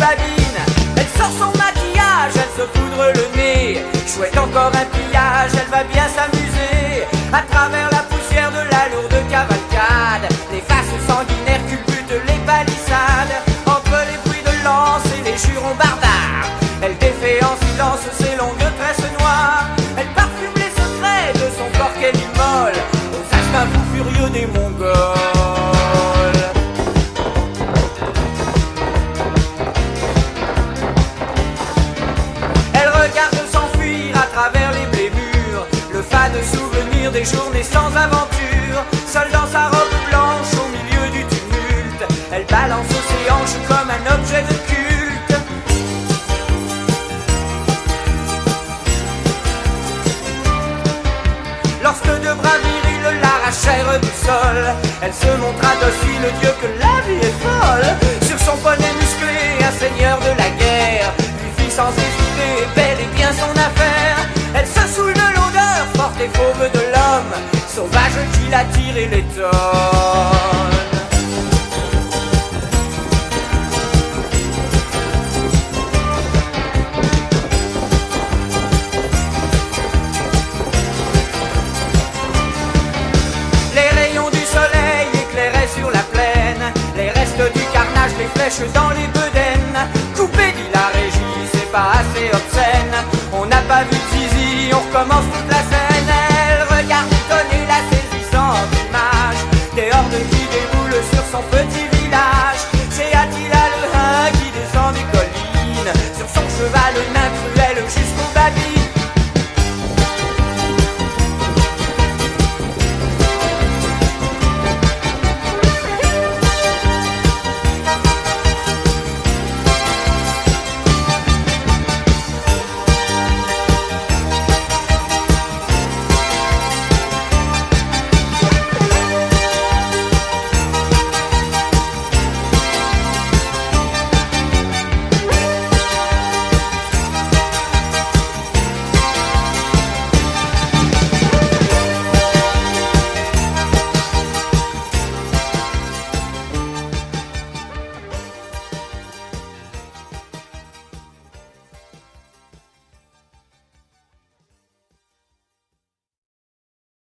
babine. Elle sort son maquillage, elle se poudre le nez. Chouette, encore un pillage, elle va bien s'amuser. À travers la poussière de la lourde cavalcade, les faces sanguinaires culbutent les palissades. Entre les bruits de lance et les jurons barbares, elle défait en silence ses longues tresses noires. Elle parfume les secrets de son corps qu'elle immole aux instincts fous furieux des Mongols. Elle regarde s'enfuir à travers les blémures, le fade souvenir des journées sans aventure. Seule dans sa robe blanche au milieu du tumulte, elle balance ses hanches comme un objet de culte. Lorsque deux bras virils l'arrachèrent du sol, elle se montra docile, Dieu que la vie est folle. Sur son poney musclé, un seigneur de la guerre lui fit sans hésiter bel et bien son affaire. Elle se saoule de l'odeur forte et fauve de l'homme sauvage qui l'attire et l'étonne. Sur la plaine, les restes du carnage, les flèches dans les bedaines. Coupé, dit la régie, c'est pas assez obscène. On n'a pas vu de zizi, on recommence toute la scène.